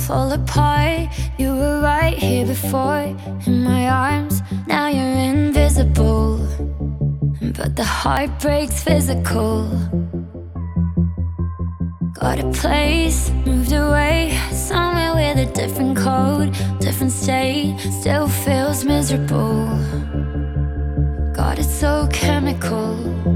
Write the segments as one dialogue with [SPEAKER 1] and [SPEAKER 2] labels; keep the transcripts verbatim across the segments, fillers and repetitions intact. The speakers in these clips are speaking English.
[SPEAKER 1] fall apart. You were right here before, in my arms. Now you're invisible, but the heartbreak's physical. Got a place, moved away, somewhere with a different code, different state, still feels miserable. God, it's so chemical.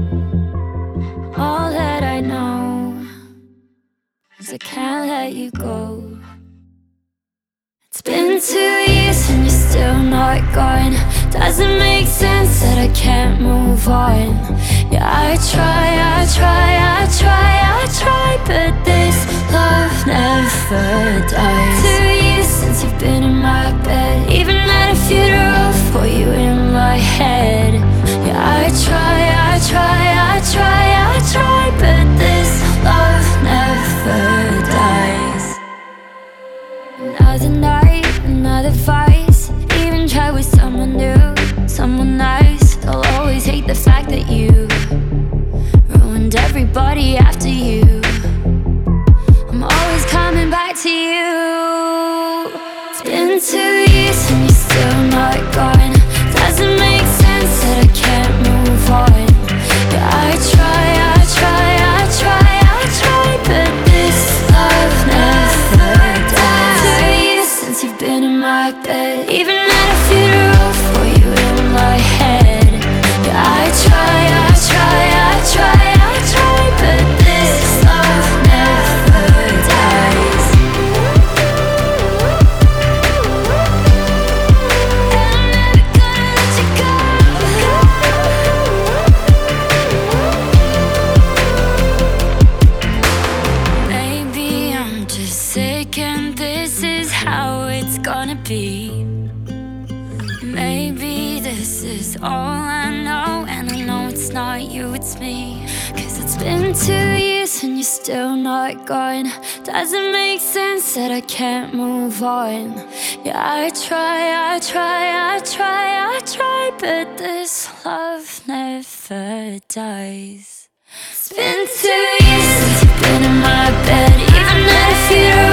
[SPEAKER 1] All that I know is I can't let you go. It's been two years and you're still not gone. Doesn't make sense that I can't move on. Yeah, I try, I try, I try, I try, but this love never dies. Two years since you've been in my bed, even at a funeral for you in my head. Yeah, I try, I try, I try, I try, but this love never dies. Another night, another vice. Even try with someone new, someone nice. They'll always hate the fact that you ruined everybody after you. I'm always coming back to you. It's been two years and you're still not gone. Doesn't make sense that I can't move on. Yeah, I try, I try, I try, I try, but this love never dies. Two years since you've been in my bed, even at a funeral for you in my head. Yeah, I try, I try, I try, I try, but this love never dies. And I'm never gonna let you go. Maybe I'm just sick and this is how it's gonna be. Maybe this is all I know, and I know it's not you, it's me. Cause it's been two years and you're still not gone. Doesn't make sense that I can't move on. Yeah, I try, I try, I try, I try, but this love never dies. It's been two years since you've been in my bed, even at a funeral